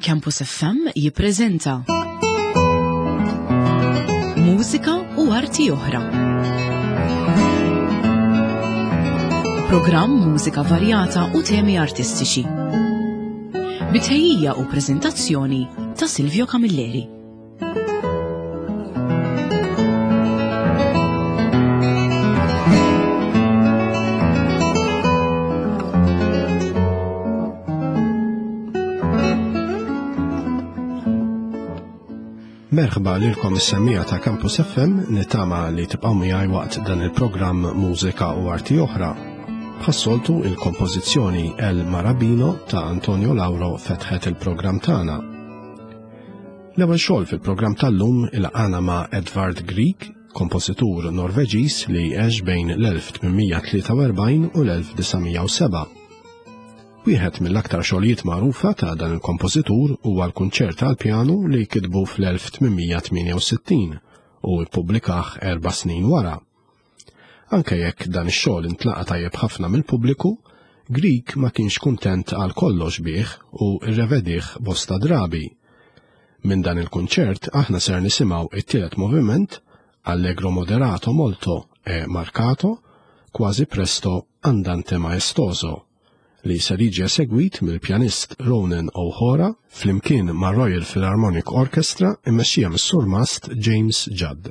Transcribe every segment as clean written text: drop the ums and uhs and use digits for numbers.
Campus FM jippreżenta Mużika u arti oħra. Programm mużika varjata u temi artistiċi. Bitħejjija u preżentazzjoni ta' Silvio Camilleri. Merħba lilkom is-semmija ta' Campus FM, nitama li tibqgħu miegħi waqt dan il-programm Mużika u Arti Oħra. Bħas-soltu il-kompożizzjoni El Marabino ta' Antonio Lauro fetħet il-programm tagħna. L-ewwel xogħol fil-programm tal-lum ilqana ma' Edvard Grieg, kompożitur Norveġiż li għex bejn l-1843 u l-1907. Wieħed mill-aktar xogħlijiet magħrufa ta' dan il-kompożitur huwa l-kunċert għall-pjanu li kitbu fl-1868 u ppubblikah 4 snin wara. Anke jekk dan ix-xogħol intlaqa tajjeb ħafna mill-pubbliku, Grieg ma kienx kuntent għal kollox bih u rrevedih bosta drabi. Minn dan il-kunċert aħna ser nisimgħu it-tielet moviment Allegro moderato molto e marcato, quasi presto andante maestoso, li ser jiġi segwit mill-pjanist Ronan O'Hora flimkien ma' Royal Philharmonic Orchestra immexxija mis-surmast James Judd.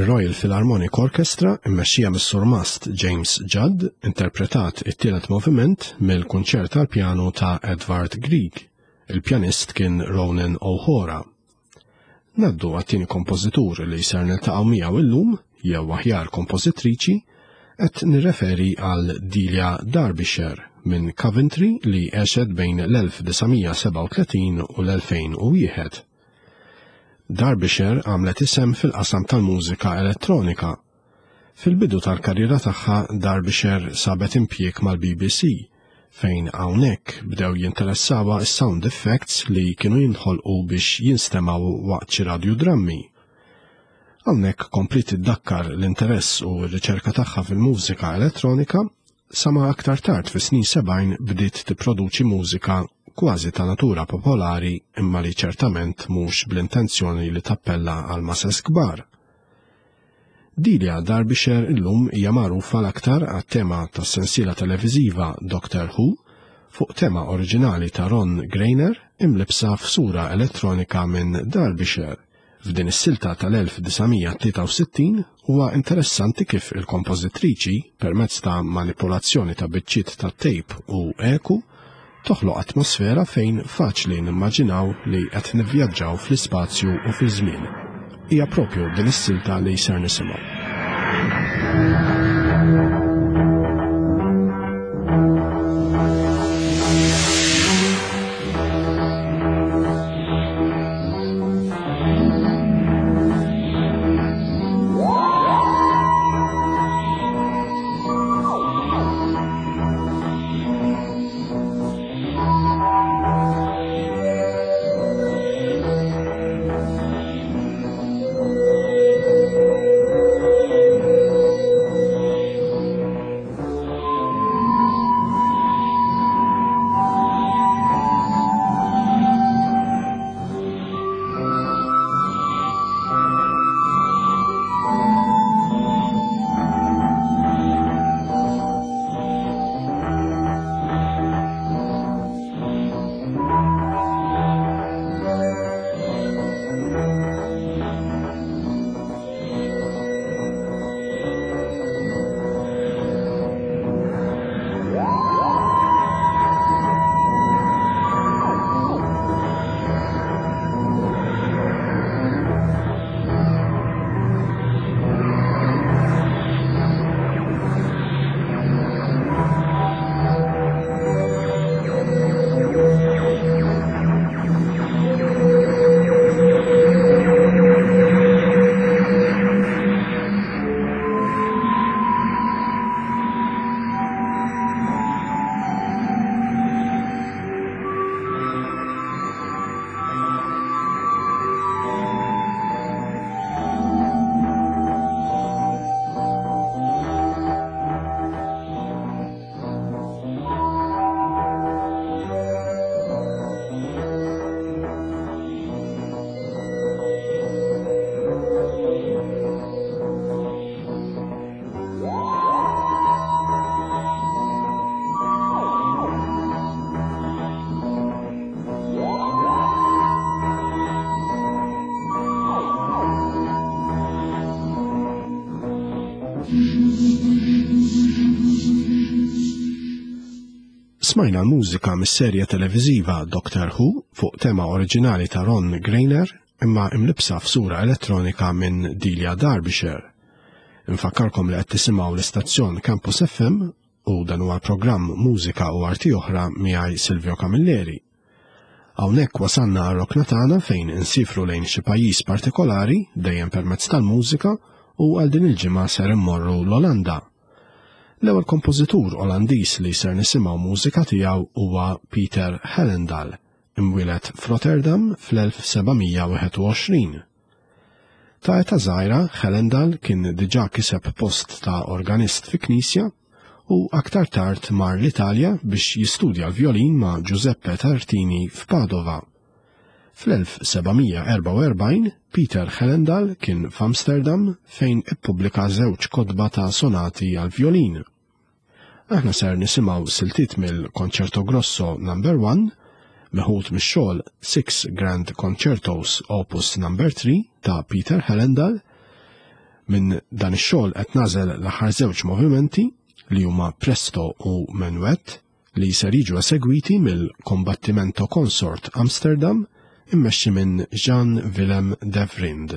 Ir-Royal Philharmonic Orchestra immexxija mis-Sur Mast James Judd interpretat it-tielet moviment mill-kunċert tal-pjanu ta' Edvard Grieg. Il-pjanist kien Ronan O'Hora. Naddu għat-tieni kompożitur li ser niltaqgħu miegħu illum jew aħjar kompożitriċi qed nirreferi għal Delia Derbyshire minn Coventry li għexet bejn l-1937 u l-2001. Derbyshire għamlet isem fil-qasam tal-mużika elettronika. Fil-bidu tal-karriera tagħha Derbyshire sabet impjieg mal-BBC fejn hawnhekk bdew jinteressawa s-sound effects li kienu jinħolqu biex jinstemaw waqt xi radiodrammi. Hawnhekk komplit iddakkar l-interess u r-riċerka tagħha fil-mużika elettronika sama aktar tard fis-snin 70 bdiet tipproduċi mużika kważi ta' natura popolari imma li ċertament mhux bl-intenzjoni li tappella għal masses kbar. Delia Derbyshire illum hija magħrufa l-aktar għat-tema tas-sensiela televiżiva Doctor Who fuq tema oriġinali ta' Ron Grainer imlibsa f'sura elettronika minn Derbyshire. F'din is-silta tal-1963 huwa interessanti kif il-kompożitriċi permezz ta' manipolazzjoni ta' biċċiet ta' tape u eku toħloq atmosfera fejn faċli nimmaġinaw li qed nivvjaġġaw fl-ispazju u fiż-żmien. Hija propju din is-silta li ser nisimgħu. Smajna l-mużika mis-serja televiżiva Doctor Who fuq tema oriġinali ta' Ron Grainer imma imlibsa f'sura elettronika minn Delia Derbyshire. Infakkarkom li qed tisimgħu l-istazzjon Campus FM u dan huwa l-programm Mużika u Arti Oħra miegħi Silvio Camilleri. Hawnhekk wasanna r-rokna tagħna fejn insifru lejn xi pajjiż partikolari dejjem permezz tal-mużika u għal din il-ġimgħa ser immorru l-Olanda. L-ewwel kompożitur Olandiż li ser nisimgħu mużika tiegħu huwa Peter Hellendahl, imwieled f'Rotterdam fl-1721. Ta' età żgħira Hellendahl kien diġà kiseb post ta' organist fi knisja u aktar tard mar l-Italja biex jistudja l-vjolin ma' Giuseppe Tartini f'Padova. Fl-1744 Peter Hellendahl kien f'Amsterdam fejn ippubblika żewġ kotba ta' sonati għal-vjolin. Aħna ser nisimgħu siltiet mill-Concerto Grosso No. 1, meħud mix-xogħol 6 Grand Concertos Opus No. 3 ta' Peter Hellendahl, Minn dan ix-xogħol qed nażel l-aħħar żewġ movimenti li huma Presto u Menuet li ser jiġu esegwiti mill-Combattimento Consort Amsterdam immexxi minn Jan Willem de Vriend.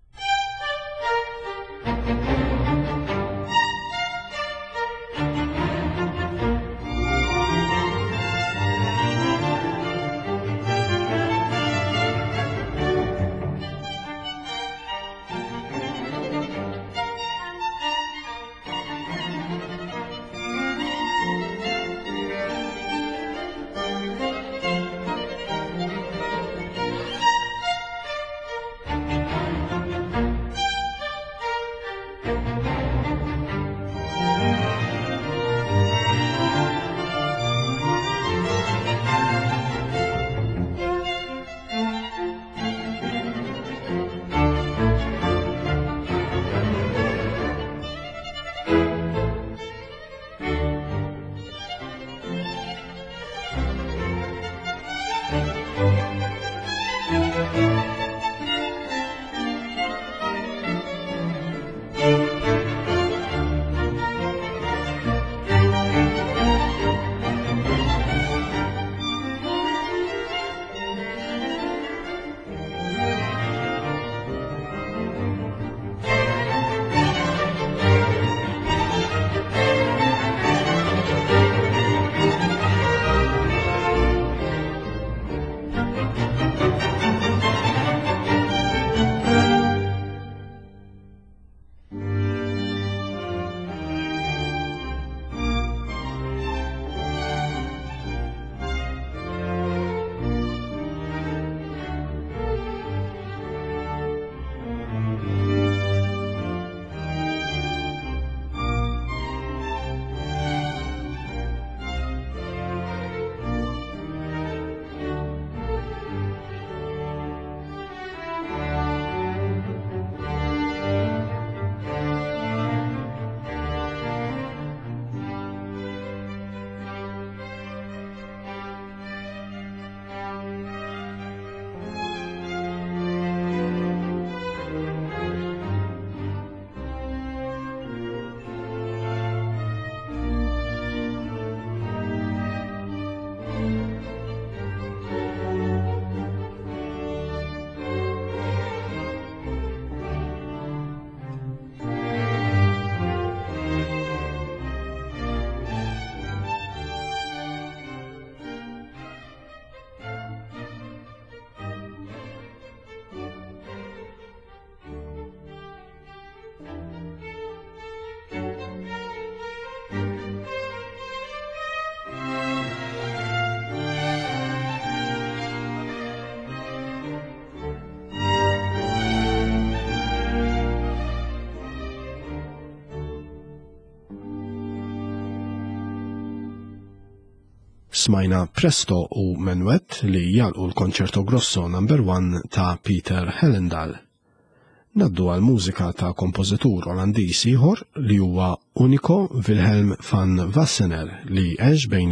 Smajna Presto u Menuet li jalqu l-Konċerto Grosso No. 1 ta' Peter Hellendahl. Naddu għal mużika ta' kompożitur Olandiż ieħor li huwa Unico Wilhelm van Wassenaer li għex bejn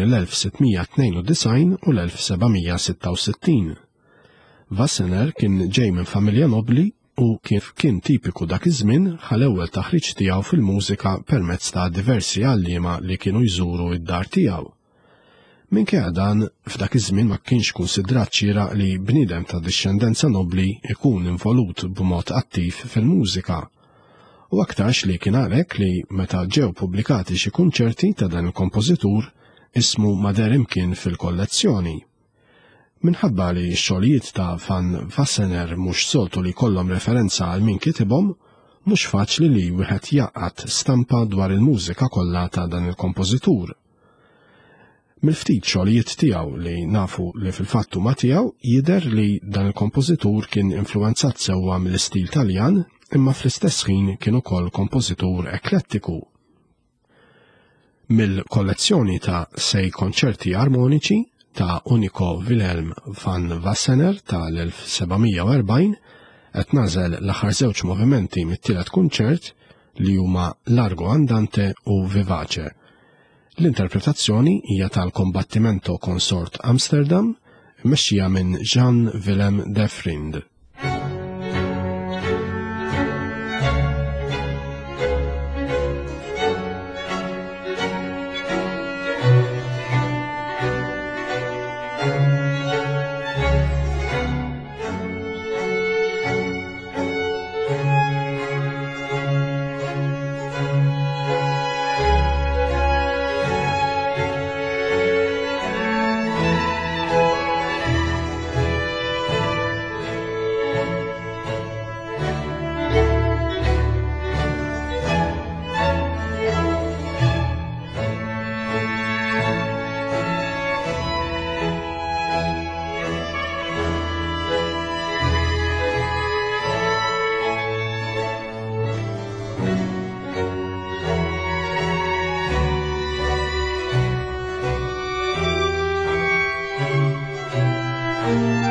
l-1692 u l-1766. Wassenaer kien ġej minn familja nobli u kif kien tipiku dak iż-żmien ħal-ewwel taħriġ tiegħu fil-mużika permezz ta' diversi għalliema li kienu jżuru id-dar tiegħu. Minkejja dan, f'dak iż-żmien ma kienx kunsidrat xieraq li bniedem ta' dixxendenza nobli ikun involut b'mod attiv fil-mużika. U aktarx li kien għalhekk li meta ġew pubblikati xi kunċerti ta' dan il-kompożitur ismu ma der imkien fil-kollezzjoni. Minħabba li x-xogħlijiet ta' Van Wassenaer mhux soltu li jkollhom referenza għal min kitibhom, mhux faċli li wieħed jaqgħad stampa dwar il-mużika kollha ta' dan il-kompożitur. Mill-ftit xogħlijiet tiegħu li nafu li fil-fattu ma tiegħu jidher li dan il-kompożitur kien influenzat sewwa mill-istil Taljan imma fl-istess ħin kien ukoll kompożitur eklettiku. Mill-kollezzjoni ta' 6 konċerti armoniċi ta' Unico Wilhelm van Wassenaer tal-1740 qed nażel l-aħħar żewġ movimenti mit-tielet kunċert li huma Largo Andante u Vivace. L-interpretazzjoni hija tal-Combattimento Consort Amsterdam, mexxija minn Jan Willem de Vriend.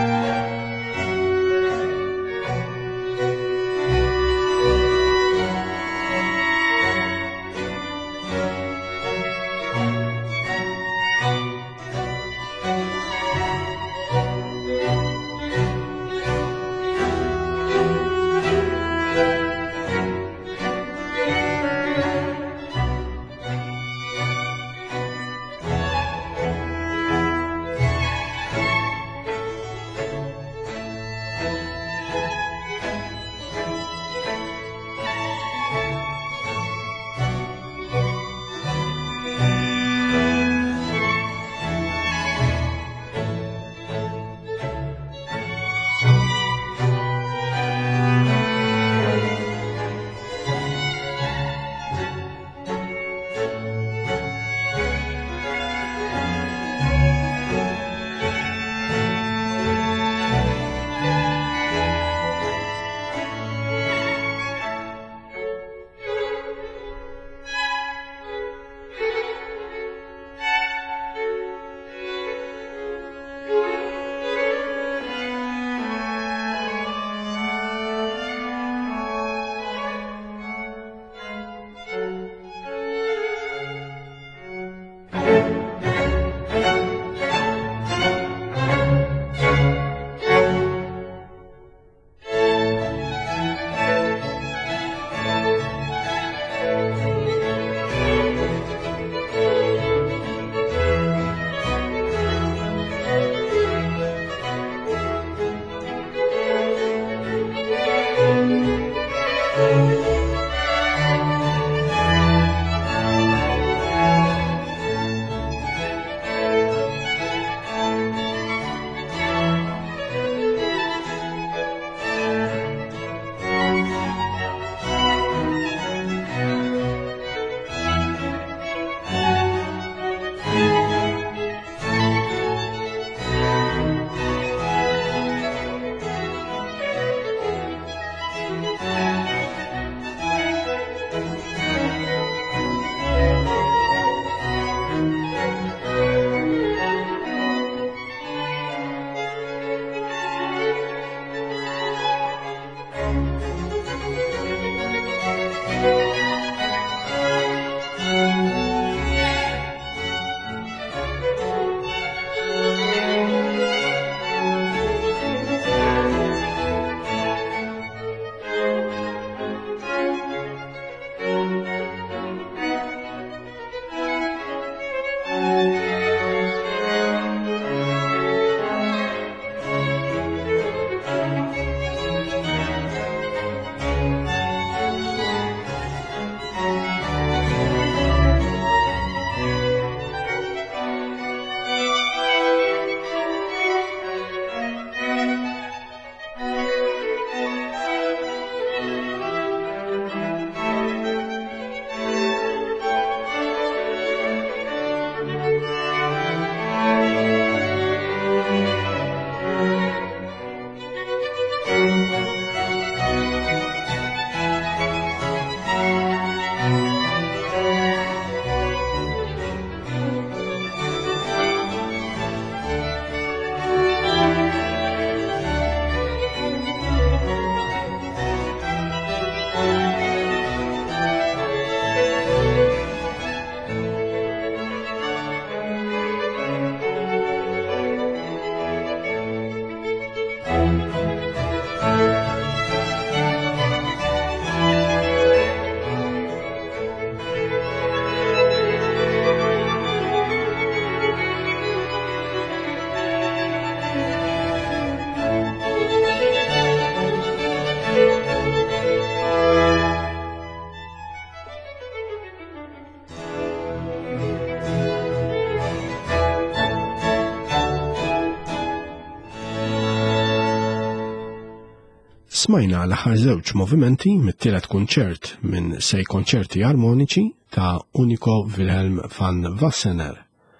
Smajna l-aħħar żewġ movimenti mit-tielet kunċert minn sej konċerti armoniċi ta' Unico Wilhelm van Wassenaar.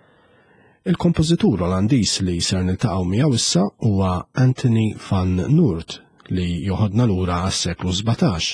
Il-kompożitur Olandiż li ser niltaqgħu miegħu issa huwa Anthony van Noort li joħodna lura għas-seklu 17.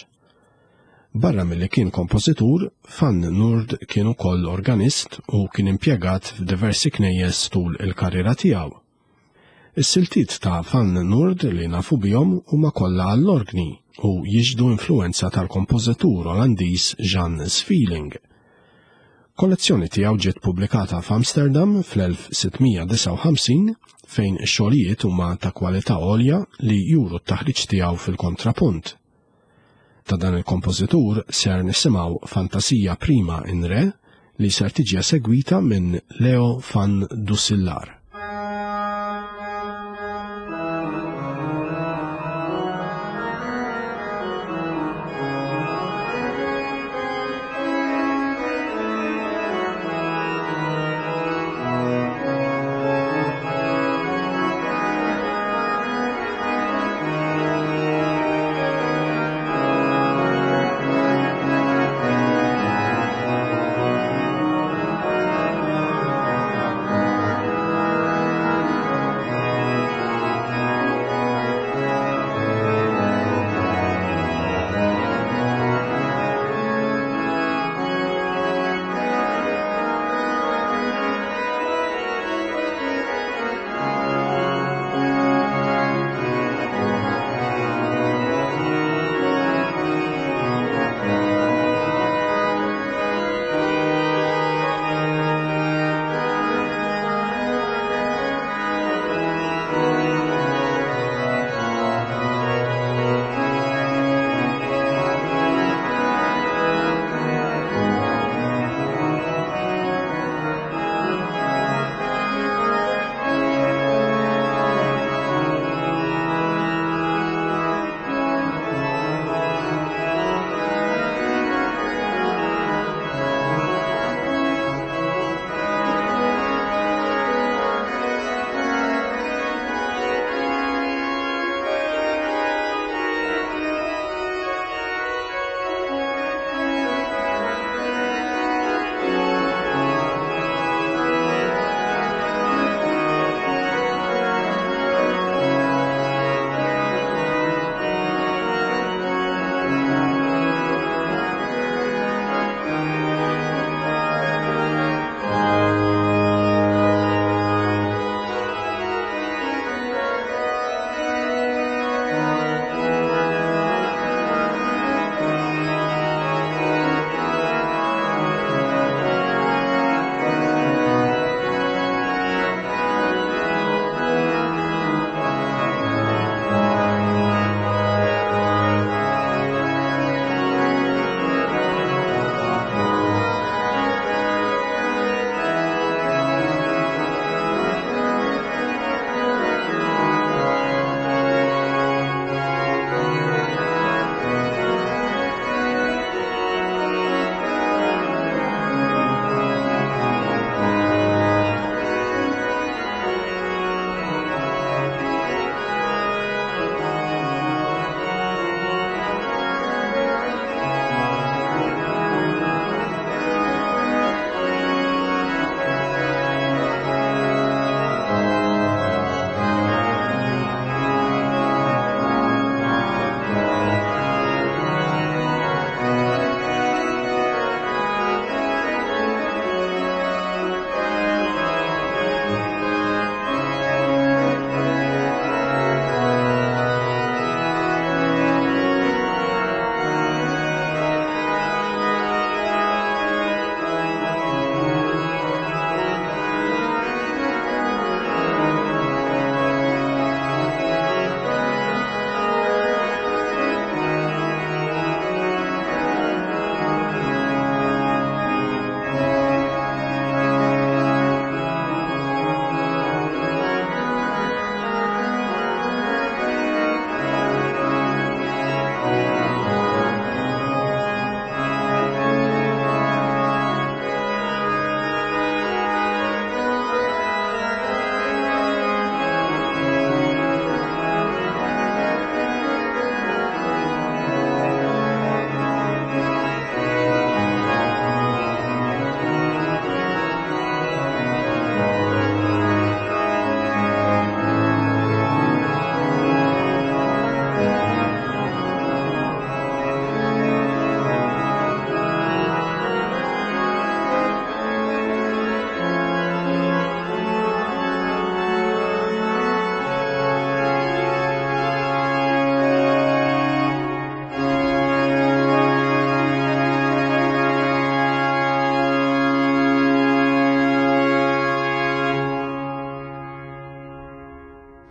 Barra milli kien kompożitur, Van Noort kien ukoll organist u kien impjegat f'diversi knejjes tul il-karriera tiegħu. Is-siltiet ta' Van Noord li nafu bihom huma kollha għall-orgni u jiġdu influenza tal-kompożitur Olandiż Jan Sweelinck. Kollezzjoni tiegħu ġiet pubblikata f'Amsterdam fl-1659 fejn ix-xogħlijiet huma ta' kwalità għolja li juru t-taħriġ tiegħu fil-kontrapunt. Ta' dan il-kompożitur ser nisimgħu Fantasija Prima in Re li ser tiġi segwita minn Leo van Dussillar.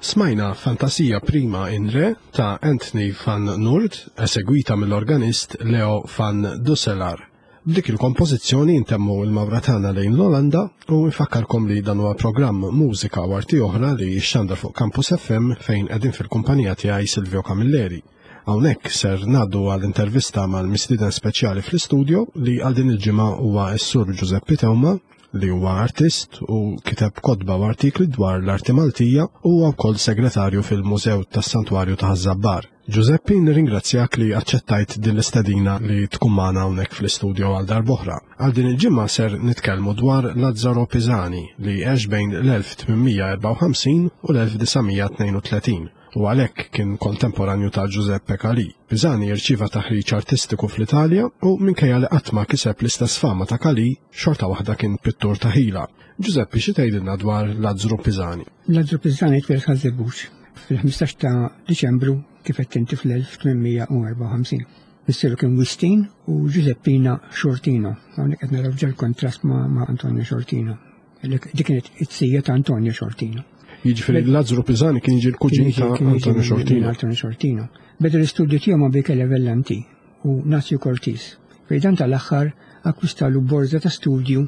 Smajna Fantasija Prima in Re ta' Anthony van Noord, esegwita mill-organist Leo van Dusselar. B'dik il-kompożizzjoni intemmu il-mawratana lejn l-Olanda u nfakkarkom li dan huwa programm mużika u arti oħra li jixxandar fuq Campus FM fejn qegħdin fil-kumpanija tiegħi Silvio Camilleri. Hawnhekk ser ngħaddu għall-intervista mal-mistieden speċjali fl-istudio li għal din il-ġimgħa huwa s-Sur Giuseppe Teuma li huwa artist u kiteb kotba u artikli dwar l-arti Maltija u huwa wkoll segretarju fil-Mużew tas-Santwarju ta' Ħażabbar. Giuseppe, nirringrazzjak li aċċettajt din l-istedina li tkun magħna hawnhekk fl-istudio għal darb'oħra. Għal din il-ġimgħa ser nitkellmu dwar Lazzaro Pisani li għex bejn l-1854 u l-1932 u għalhekk kien kontemporanju ta' Giuseppe Calì. Pisani irċieva taħriġ artistiku fl-Italja u minkejja li qatt ma kiseb l-istess fama ta' Calì, xorta waħda kien pittur ta' ħila. Giuseppe, xi tgħidilna dwar Lazzaro Pisani? Lazzaro Pisani twieled ħażebbuġ fil-15 ta' Diċembru kif qed inti fl-1854. Missieru kien Wistin u Giuseppina Shortino. Hawnhekk qed naraw ġel kontrast ma' Antonio Shortino. Dik kienet it-sija ta' Antonio Shortino. Jiġifieri Lazzaro Pisani kien jiġi l-kuġin ta' Antonio Shortino. Beda l-istudju tiegħu ma' Michele Vellanti u Nazio Cortis. Fejdan tal-aħħar akkwistalu borza ta' studju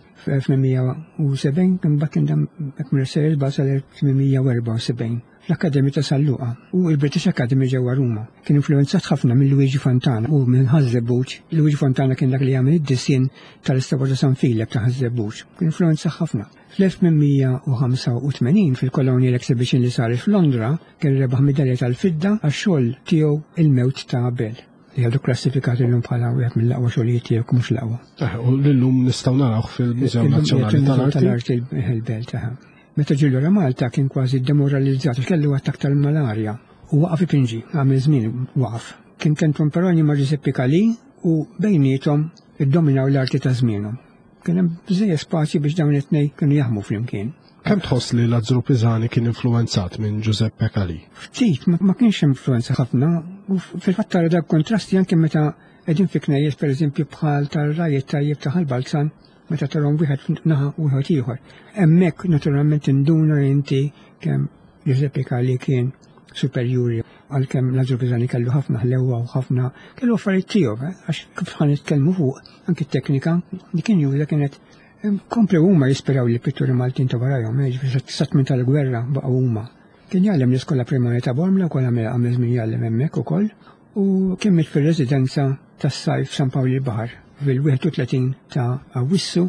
f'1870 kien Buckingham Mercedes basa l-1874 fl-Akkademja ta' Salluqa u l-British Academy ġewwa Ruma. Kien influenzat ħafna minn Luigi Fontana u minn Ħażebbuġ. Luigi Fontana kien dak li jagħmel id-dissin tal-Istawa ta' San Philip ta' Ħażebbuġ. Kien influenzat ħafna. Fl-1885 fil-Colonial Exhibition li saret f'Londra kien rebaħ medalja tal-fidda għax-xogħol tiegħu Il-Mewt ta' Abel. Li għadu klassifikati l-lum bħala wieħed mill-aqwa xogħlijiet tiegħu mhux l-aqwa. U l-lum nistgħu narawh fil-Mużew Nazzjonali tal-Arti il-Belt taħ. Meta ġillu ra Malta kien kważi demoralizzat kellu attak tal-malarja u waqaf ipinġi għamel żmien waqaf. Kien kontemporanju ma' Giuseppe Calì u bejniethom iddominaw l-arti ta' żmienhom. Kien hemm biżejjed spazju biex dawn it-tnejn kienu jaħdmu flimkien. Kemm tħoss li Lazzaro Pisani kien influenzat minn Giuseppe Calì? Ftit, ma kienx influenza ħafna u fil-fatt tara dak kontrasti anke meta qegħdin fi knejjes pereżempju bħal tar-rajiet tajjeb ta' Ħalbalzan meta tarhom wieħed naħa u wieħed ieħor. Hemmhekk naturalment induna inti kemm Giuseppe Calì kien superjuri għalkemm Lazzaro Pisani kellu ħafna ħlewwa u ħafna kellu affarijiet tiegħu għax kif ħan nitkellmu fuq anke t-teknika li kien juża kienet komplu huma jispiraw li pitturi Maltin ta' warajhom, ġifieri minn tal-gwerra baqgħu huma. Kien jgħallem l-iskola primarja ta' Bormla wkoll għamel żmien jgħallem hemmhekk ukoll u kien fir-residenza tas-sajf San Pawli l-Baħar fil-31 ta' Awwissu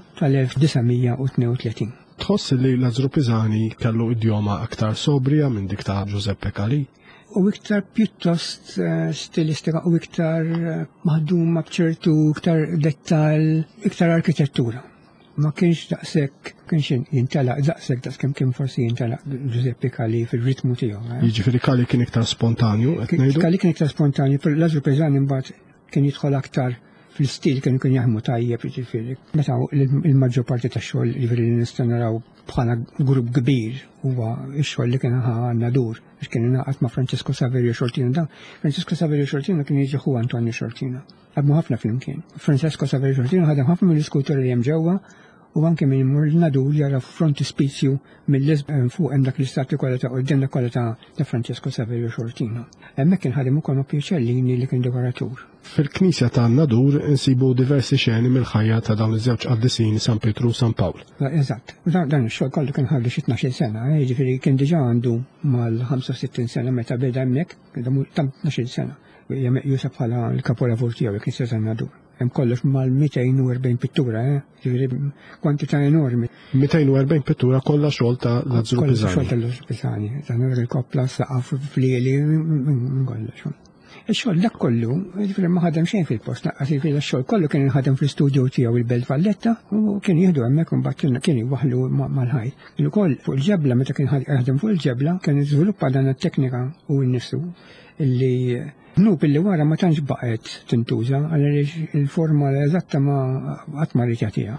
tal-1932. Tħoss li Lazzaro Pisani kellu idjoma aktar sobrija minn dik ta' Giuseppe Calì? U iktar pjuttost stilistika u iktar maħduma b'ċertu iktar dettal, iktar arkitettura. Ma kienx daqshekk kienx jintalaq daqshekk kemm kien forsi jintalaq Giuseppe Calì fil-ritmu tiegħu. Jiġifieri Calì kien iktar spontanju qed ngħidu? Calì kien iktar spontanju, Lazzaro Pisani mbagħad kien jidħol aktar fil-stil kienu kien jaħdmu tajjeb jiġifieri. Meta il-maġġor parti tax-xogħol li nistgħu naraw bħala grupp kbir huwa x-xogħol li kien għandna dur biex kien ingħaqad ma' Francesco Saverio Shortino. Dan Francesco Saverio Shortino kien jiġi hu Antonio Shortino. Ħadmu ħafna flimkien. Francesco Saverio Shortino ħadem ħafna mill-iskulturi li hemm ġewwa u anke minn immur nadur jara frontispizju mill-Lisbon fuq hemm dak l-istati kollha ta' qudiem dak kollha ta' Francesco Saverio Shortino. Hemmhekk kien ħadem ukoll ma' Piacellini li kien dekoratur. Fil-Knisja ta' Nadur insibu diversi xeni mill-ħajja ta' dawn iż-żewġ qaddisin San Petru u San Pawl. Eżatt. Dan ix-xogħol kollu kien ħalli xi 12 sena, jiġifieri kien diġà għandu mal-65 sena meta beda hemmhekk, ta' 12 sena. Hija meqjusa bħala l-kapolavur tiegħu il-Knisja ta' Nadur. Hemm kollox mal-240 pittura, ġifieri kwantità enormi. 240 pittura kollha xogħol ta' Lazzaro Pisani. Xogħol ta' Lazzaro Pisani. Dan il-koppla saqaf flieli minn kollox. Ix-xogħol dak kollu, ġifieri ma ħadem xejn fil-post, naqqas ġifieri x-xogħol kollu kien inħadem fl-istudju tiegħu il-Belt Valletta u kien jieħdu hemmhekk imbagħad kien iwaħħlu mal-ħajt. Ukoll fuq il-ġebla meta kien jaħdem fuq il-ġebla kien iżviluppa dan it-teknika u n-nifsu illi Nub illi wara ma tantx baqgħet tintuża għaliex il-forma eżatta ma qatt ma rritja tiegħha.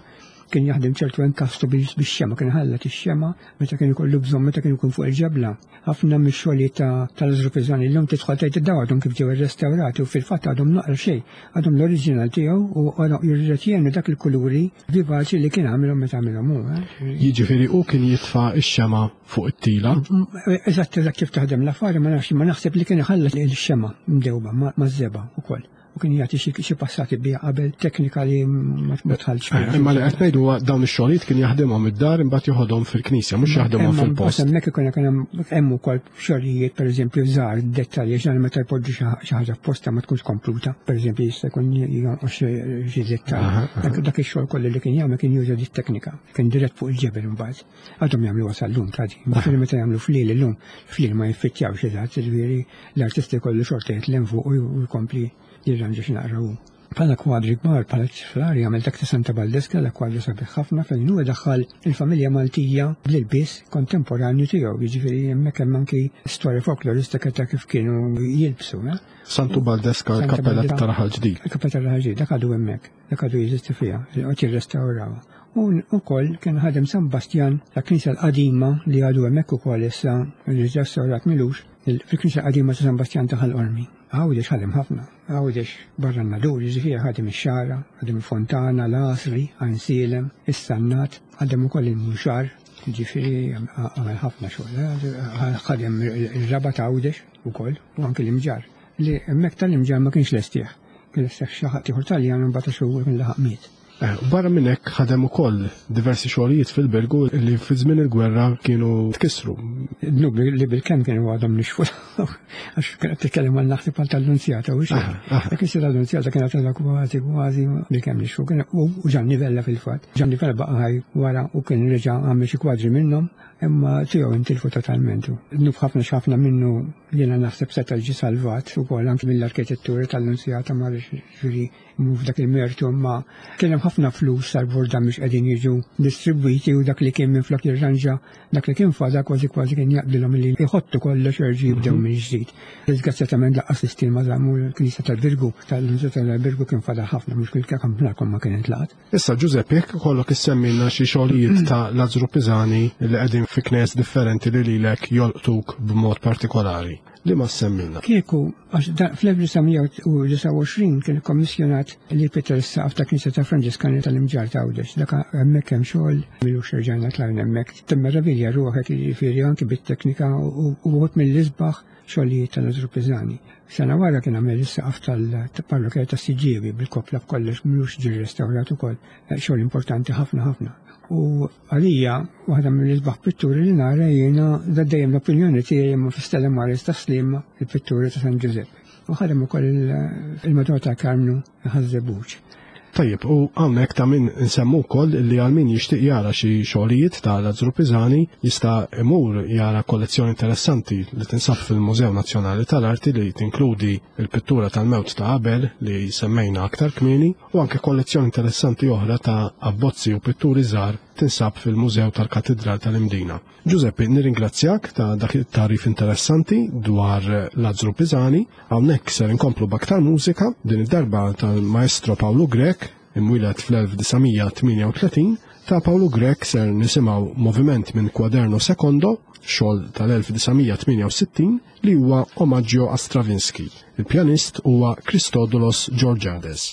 kien jaħdem ċertu inkastu bix-xema, kien ħallat ix-xema meta kien ikollu bżonn meta kien ikun fuq il-ġebla. Ħafna mix-xogħlijiet tal-Lażru Pisani llum tidħol tgħid id-daw għadhom kif ġew irrestawrati u fil-fatt għadhom naqra xejn, għadhom l-oriġinal tiegħu u jirretienu dak il-kuluri vivaċi li kien għamilhom meta għamilhom hu. Jiġifieri hu kien jitfa' ix-xema fuq it-tila. Eżatt kif taħdem l-affari ma naħseb li kien iħallas il-xema mdewba ma' żeba wkoll. U kien jagħti xi passati bija qabel teknika li ma tħallx. Imma li qed ngħidu dawn ix-xogħlijiet kien jaħdimhom id-dar imbagħad joħodhom fil-Knisja, mhux jaħdimhom fil-post. Hemmhekk ikun hemm ukoll xogħlijiet pereżempju żgħar dettalji x'għal meta jpoġġi xi ħaġa f'posta ma tkunx kompluta. Pereżempju jista' jkun jonqos xi dettall. Dak ix-xogħol kollu li kien jagħmel kien juża dit-teknika. Kien dirett fuq il-ġebel imbagħad. Għadhom jagħmlu wasal lum tadi. Meta jagħmlu fliel illum, fliel ma jiffittjawx eżatt, jiġifieri l-artisti jkollu xorta jitlem fuq u jkompli jirranġa x'naqraw. Bħala kwadri kbar bħala ċifrari għamel dak ta' Santa Baldeska la kwadri sabiħ ħafna fejn huwa daħħal il-familja Maltija bl-ilbies kontemporanju tiegħu, jiġifieri hemmhekk hemm anki storja folkloristika ta' kif kienu jilbsu. Santu Baldeska l-kappella tar-Raħal Ġdid. Il-kappella tar-Raħal Ġdid dak għadu hemmhekk, dak għadu jeżisti fiha, qed jirrestawrawha. U wkoll kien ħadem San Bastjan la knisja l-qadima li għadu hemmhekk ukoll issa li restawrat milux fil-knisja l-qadima ta' San Bastjan ta' Ħal-Qormi. Għawdex ħadem ħafna, għawdex barra n-nadur, ġifiri ħadem il-xara, ħadem il-fontana, l-asri, għansilem, il-sannat, ħadem u koll il-muxar, ġifiri għamel ħafna xogħol, ħadem il-rabat għawdex u koll, u anke l-imġar. Li emmek tal-imġar ma kienx l-estieħ, kien l-estieħ xaħat tiħor tal-jan un bata xogħol kien laħaq miet. Barra minnek ħadem ukoll diversi xogħlijiet fil-Belgu li fi żmien il-gwerra kienu tkissru. Nub li bil-kemm kienu għadhom nixfu għax kienet titkellem għal naħseb tal-Annunzjata u dak isir l-Annunzjata kienet tagħla kważi bil-kemm nixfu u Ġanni Vella fil-fatt. Ġanni Vella baqa' ħaj wara u kien reġa' għamel xi kwadri minnhom imma tiegħu intilfu totalment. Nub ħafna minnu jiena naħseb seta' ġi salvat ukoll anke mill-arkitetturi tal-Annunzjata ma ġifieri f'dak il-mertu ma kien hemm ħafna flus tal-borda mhux qegħdin jiġu distribwiti u dak li kien minflok jirranġa dak li kien fada kważi kien jaqbilhom li jħottu kollox jerġgħu jibdew minn ġdid. Disgrazzjatament laqqas l-istil ma żammu l-Knisja tal-Birgu tal-Birgu kien fada ħafna mhux kull kemm ma kien intlaqat. Issa Giuseppe kollok issemmilna xi xogħlijiet ta' Lażru Pisani li qegħdin fi knies differenti li lilek jolqtuk b'mod partikolari. Li ma semmilna. Kieku, fl-1929 kien kommissjonat li Peter Saqaf ta' Knisja ta' Franġiskani tal-Imġar ta' Għawdex. Dak hemmhekk hemm xogħol milu xerġajna tlajn hemmhekk. Timmeraviglia ruħek jiġifieri anke bit-teknika u wħud mill-isbaħ xogħlijiet tal-Lażru Pisani. Sena wara kien għamel is-saqaf tal-parrokja ta' Siġievi bil-kopla b'kollox milux ġie restawrat ukoll. Xogħol importanti ħafna. U għalija, waħda mill-isbaħ pitturi li nara jiena dejjem l-opinjoni tiegħi ma fis-Stella Maris ta' Slimma, il-pitturi ta' San Giuseppe. U ħadem ukoll il-Madonna ta' Karmnu ħażebuċ. Tajjeb, u hawnhekk ta' min nsemmu wkoll li għal min jixtieq jara xi xogħlijiet ta' Lażru Pisani jista' imur jara kollezzjoni interessanti li tinsab fil-Mużew Nazzjonali tal-Arti li tinkludi il-pittura tal-mewt ta' Abel li semmejna aktar kmieni u anke kollezzjoni interessanti oħra ta' abbozzi u pitturi żgħar tinsab fil-Mużew tal-Katedral tal-Imdina. Giuseppe, nirringrazzjak ta' dak it-tarif interessanti dwar Lażru Pisani, hawnhekk ser inkomplu b'aktar mużika din id-darba tal-Maestro Pawlu Grek, imwieled fl-1938, ta' Pawlu Grek ser nisimgħu moviment minn Kwaderno Secondo, xogħol tal-1968 li huwa omaġġjo a Stravinsky. Il-pjanist huwa Christodolos Georgiades.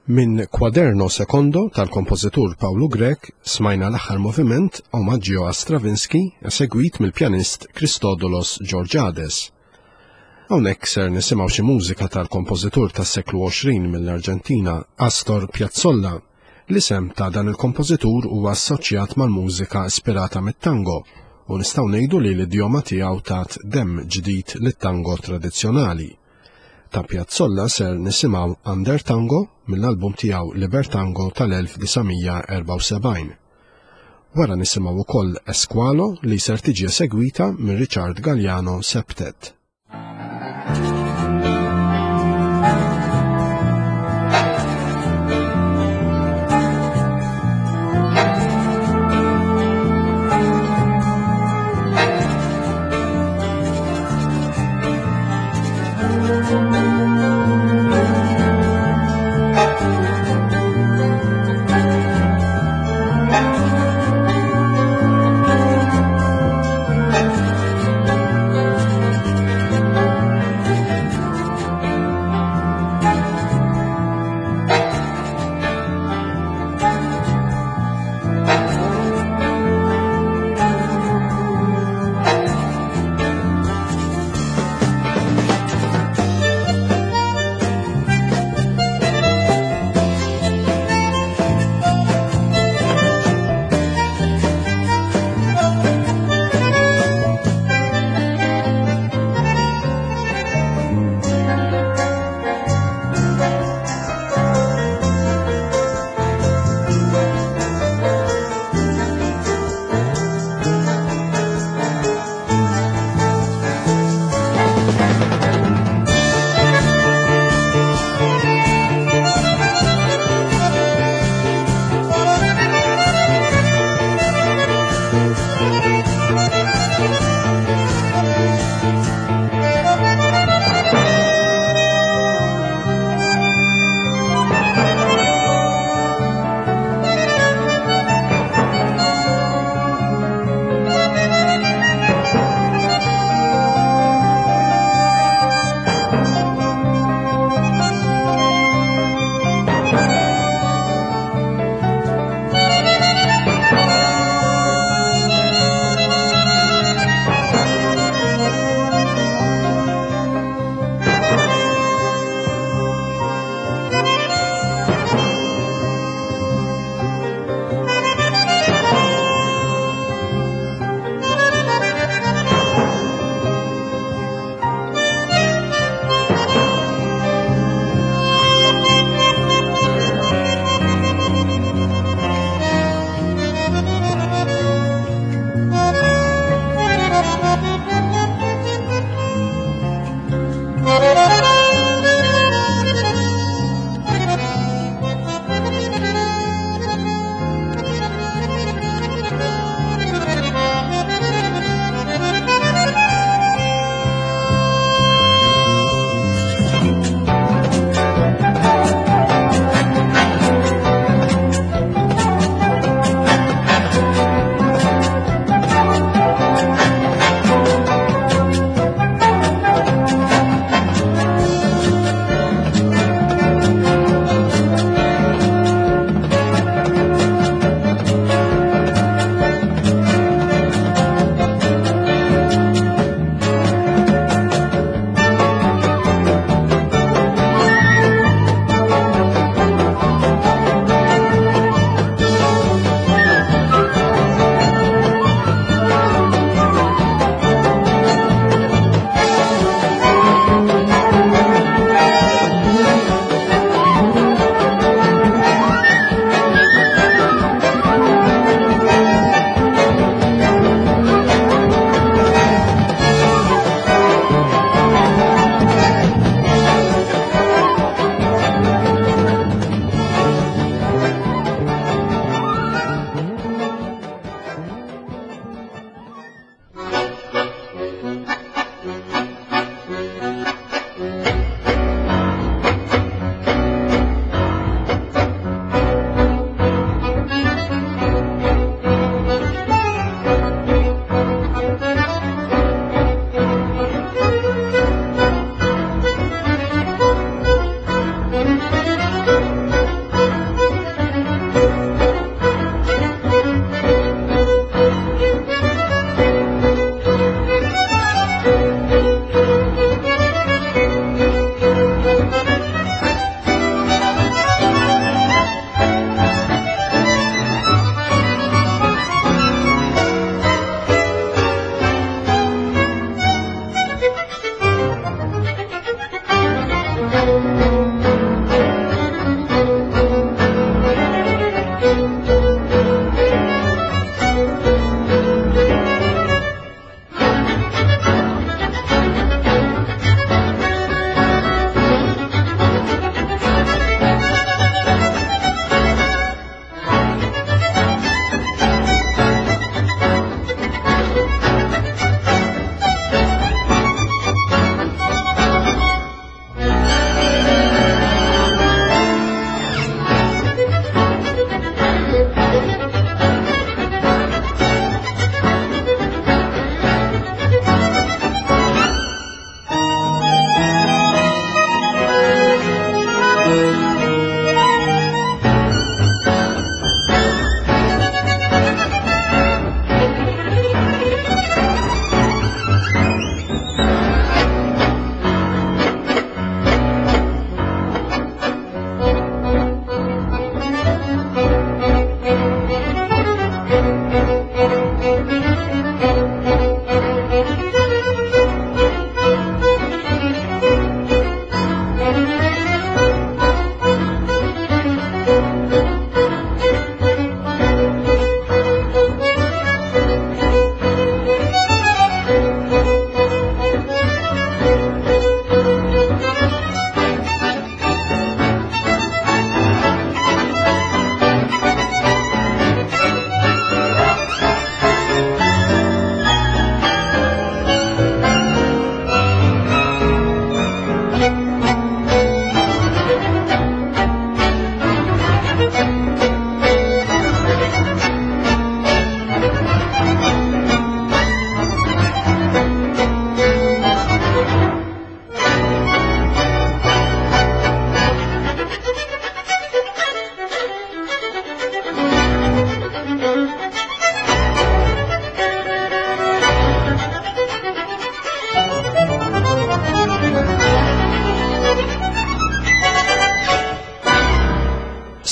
Minn Quaderno Secondo tal-kompożitur Pawlu Grek smajna l-aħħar moviment Omaggio a Stravinsky segwit mill-pjanist Christodolos Georgiades. Hawnhekk ser nisimgħu xi mużika tal-kompożitur tas-seklu 20 mill-Arġentina Astor Piazzolla. L-isem ta' dan il-kompożitur huwa assoċjat mal-mużika ispirata mit-tango u nistgħu ngħidu li l-idjoma tiegħu tat demm ġdid lit-tango tradizzjonali. Ta' Piazzolla ser nisimgħu Under Tango mill-album tiegħu Libertango tal-1974. Wara nisimgħu wkoll Esqualo li ser tiġi segwita minn Richard Galliano Septet.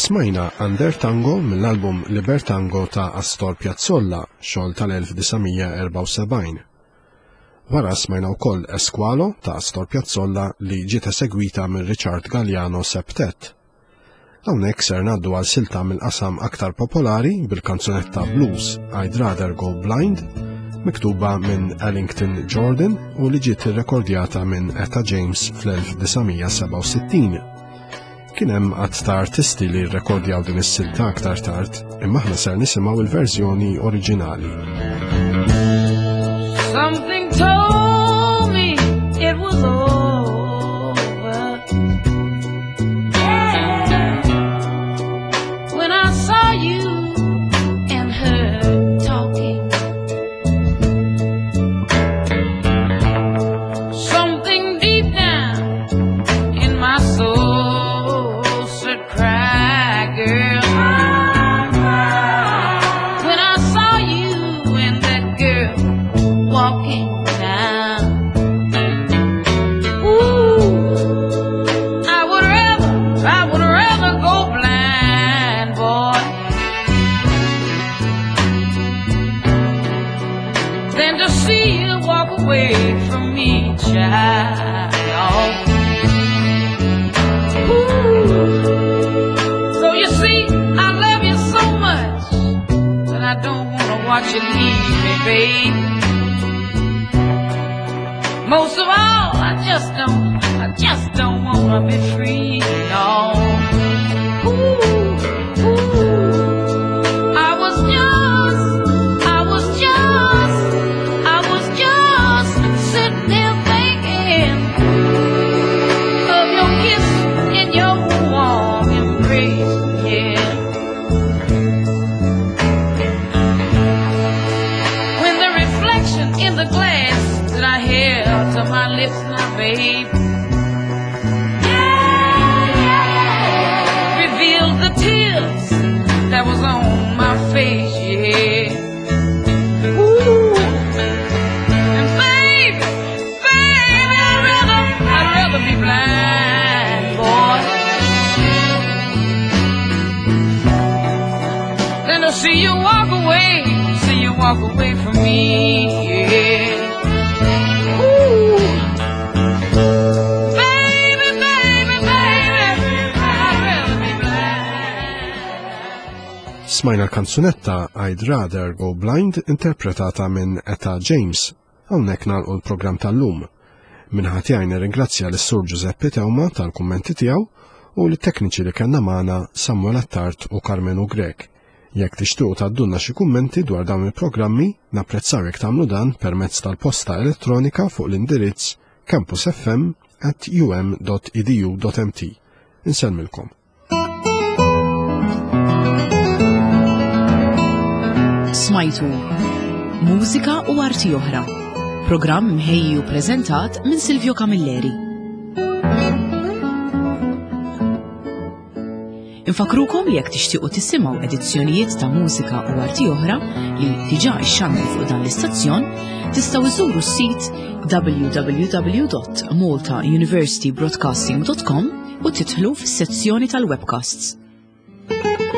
Smajna Under Tango mill-album Libertango ta' Astor Piazzolla, xogħol tal-1974. Wara smajna wkoll Esqualo ta' Astor Piazzolla li ġiet esegwita minn Richard Galliano Septet. Hawnhekk ser ngħaddu għal silta mill-qasam aktar popolari bil-kanzunetta blues I'd Rather Go Blind, miktuba minn Ellington Jordan u li ġiet irrekordjata minn Etta James fl-1967. Kien hemm qatt ta' artisti li rrekordjaw din is-silta aktar tard, imma aħna ser nisimgħu il-verżjoni oriġinali. Something told me it was over. When I saw you and her talking, something deep down in my soul said, cry, girl. When I saw you and that girl walking down, ooh, I would rather go blind, boy, than to see you walk away from me, child. Ooh. So you see, I love you so much that I don't want to watch you leave me, babe. Most of all, I just don't wanna be free, no. Ooh, ooh. I was just sitting there thinking of your kiss and your warm embrace, yeah. When the reflection in the glass that I held to my lips now, babe, revealed the tears that was on my face, yeah. Ooh, and baby, I'd rather be blind, boy, than to see you walk away from me, yeah. Smajna l-kanzunetta I'd Rather Go Blind interpretata minn Etta James. Hawnhekk nagħlqu l-programm tal-lum. Minħa tiegħi nirringrazzja lis-Sur Giuseppe Tewma tal-kummenti tiegħu u l-tekniċi li kellna magħna Samuel Attart u Carmenu Grek. Jekk tixtiequ tgħaddulna xi kummenti dwar dawn il-programmi, napprezzaw jekk tagħmlu dan permezz tal-posta elettronika fuq l-indirizz campusfm@um.edu.mt. Insellmilkom. Smajtu Mużika u arti oħra. Programm mħejji u preżentat minn Silvio Camilleri. Infakrukom li jekk tixtiequ tisimgħu edizzjonijiet ta' mużika u arti oħra li diġà ixxandru fuq dan l-istazzjon, tistgħu iżuru s-sit www.maltauniversitybroadcasting.com u titħlu fis-sezzjoni tal-webcasts.